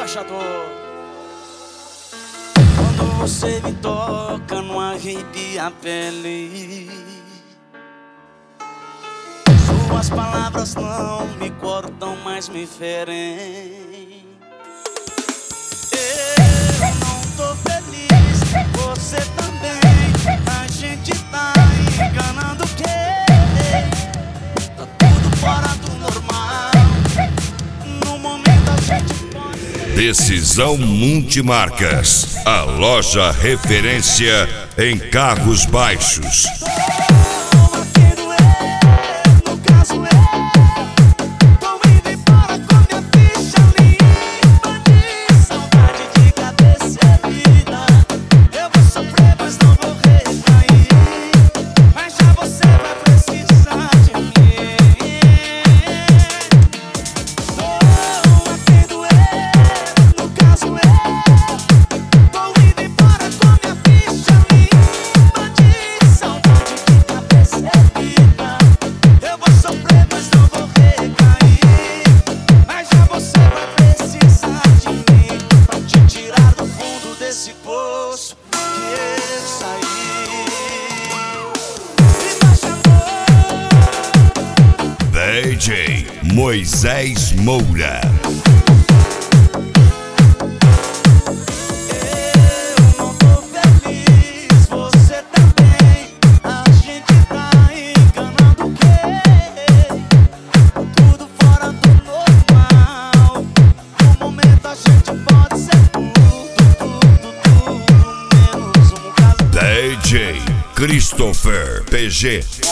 embaixador. Quando você me toca, não arrepia a pele. Suas palavras não me cortam, mas me ferem. Eu não tô feliz, você também. A gente tá enganando o quê? Tá tudo fora do normal. No momento a gente pode... Decisão Multimarcas, a loja referência em carros baixos. Esse poço que eu saí, DJ Moisés Moura. eu não tô feliz, você também. A gente tá enganando o quê? Tudo fora do normal. No momento a gente pode ser tudo menos um caso. DJ Christopher PG.